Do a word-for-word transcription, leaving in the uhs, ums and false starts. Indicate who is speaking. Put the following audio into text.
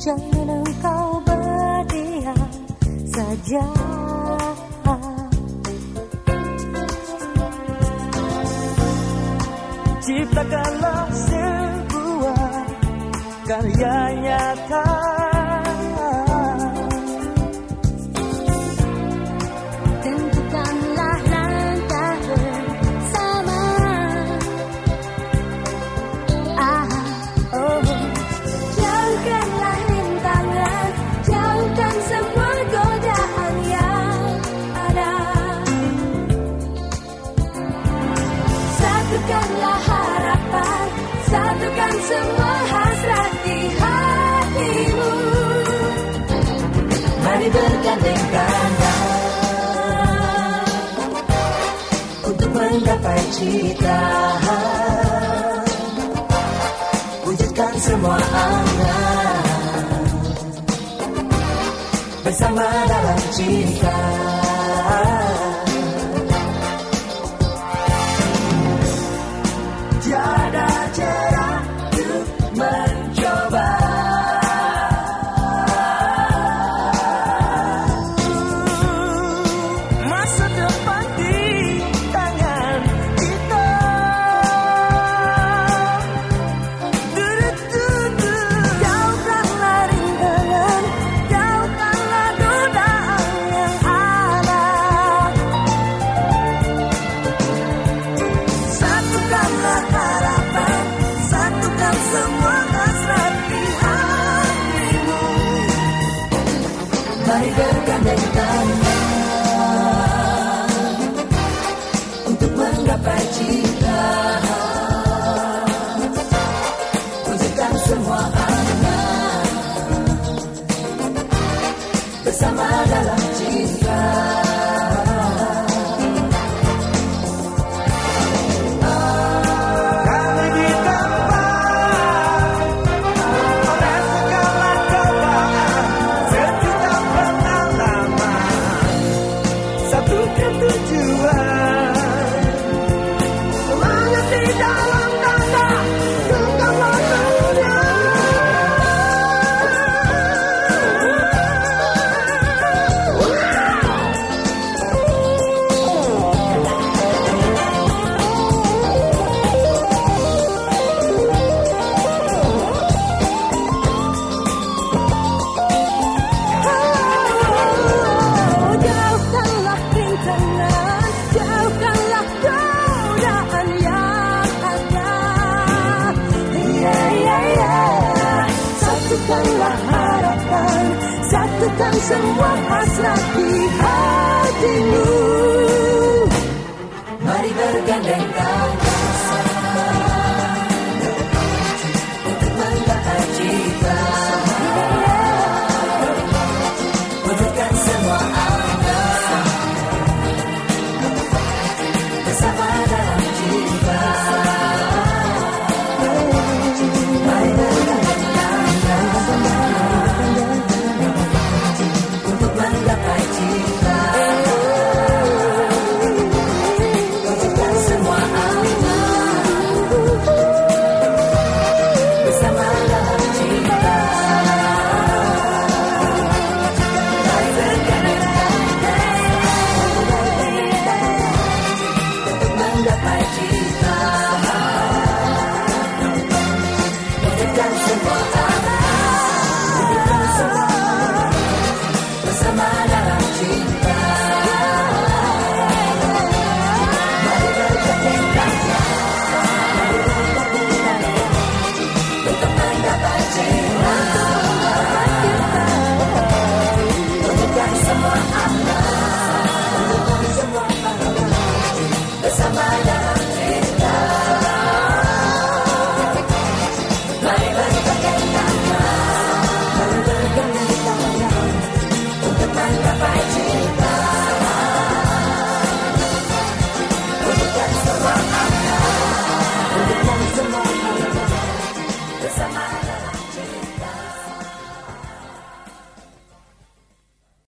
Speaker 1: Jangan engkau berdiam saja. Ciptakanlah sebuah karya nyata.
Speaker 2: Tentukanlah langkah bersama. Ah, oh. Jauhkanlah rintangan, jauhkan semua godaan yang ada. Satukanlah harapan, satukan semua hasrat di hatimu.
Speaker 1: Mari bergandeng tangan untuk menggapai cita, wujudkan semua angan bersama dalam cinta. Tiada cara untuk mencoba. Masa depan di tangan kita. Du-du-du-du.
Speaker 2: Jauhkanlah rintangan, jauhkanlah godaan yang ada.
Speaker 1: Satukanlah harapan, satukan semua hasrat di hatimu. Mari bergandeng tangan untuk menggapai cita, wujudkan semua angan bersama dalam cinta. Satukan tujuan, semangat di dalam dada, genggamlah dunia.
Speaker 2: Jauhkanlah rintangan, jauhkanlah godaan yang ada. Ya, ya, ya. Satukanlah harapan, satukan semua hasrat di hatimu.
Speaker 1: Mari bergandeng tangan